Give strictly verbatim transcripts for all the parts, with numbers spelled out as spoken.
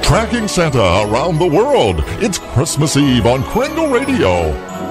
Tracking Santa around the world. It's Christmas Eve on Kringle Radio.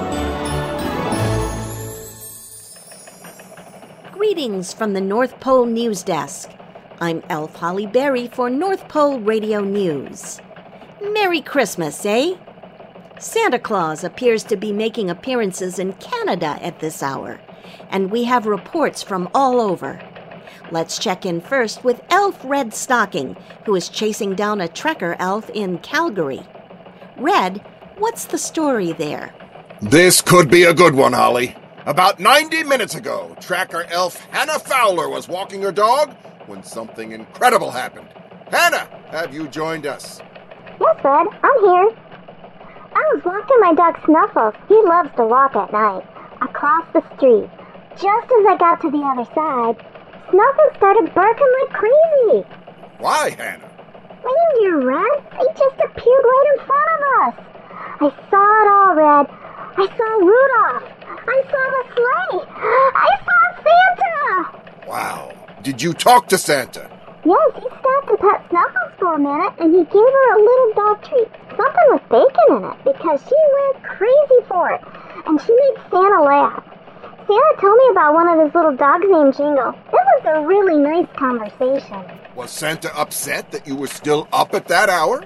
Greetings from the North Pole News Desk. I'm Elf Holly Berry for North Pole Radio News. Merry Christmas, eh? Santa Claus appears to be making appearances in Canada at this hour, and we have reports from all over. Let's check in first with Elf Red Stocking, who is chasing down a trekker elf in Calgary. Red, what's the story there? This could be a good one, Holly. About ninety minutes ago, tracker elf Hannah Fowler was walking her dog when something incredible happened. Hannah, have you joined us? Yes, Red, I'm here. I was walking my dog Snuffles. He loves to walk at night, across the street. Just as I got to the other side, Snuffles started barking like crazy. Why, Hannah? Reindeer, Red. They just appeared right in front of us. I saw it all, Red. I saw Rudolph. I saw the sleigh. I saw Santa. Wow. Did you talk to Santa? Yes, he stopped to pet Snuffles for a minute, and he gave her a little dog treat. Something with bacon in it, because she went crazy for it, and she made Santa laugh. Santa told me about one of his little dogs named Jingle. It was a really nice conversation. Was Santa upset that you were still up at that hour?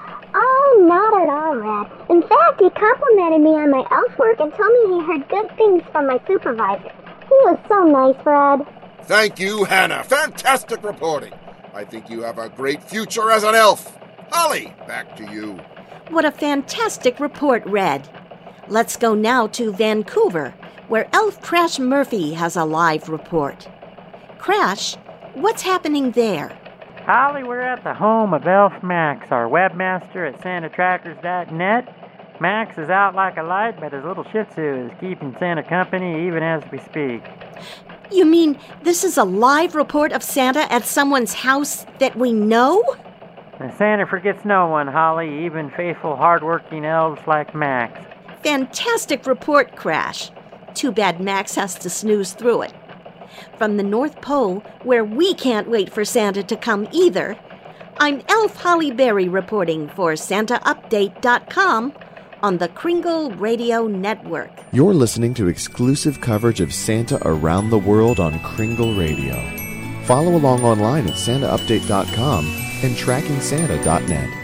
Oh, not at all, Red. In fact, he complimented me on my elf work and told me he heard good things from my supervisor. He was so nice, Red. Thank you, Hannah. Fantastic reporting. I think you have a great future as an elf. Holly, back to you. What a fantastic report, Red. Let's go now to Vancouver, where Elf Crash Murphy has a live report. Crash, what's happening there? Holly, we're at the home of Elf Max, our webmaster at Santa Trackers dot net. Max is out like a light, but his little Shih Tzu is keeping Santa company even as we speak. You mean this is a live report of Santa at someone's house that we know? And Santa forgets no one, Holly, even faithful, hard-working elves like Max. Fantastic report, Crash. Too bad Max has to snooze through it. From the North Pole, where we can't wait for Santa to come either, I'm Elf Holly Berry reporting for Santa Update dot com on the Kringle Radio Network. You're listening to exclusive coverage of Santa around the world on Kringle Radio. Follow along online at Santa Update dot com and Tracking Santa dot net.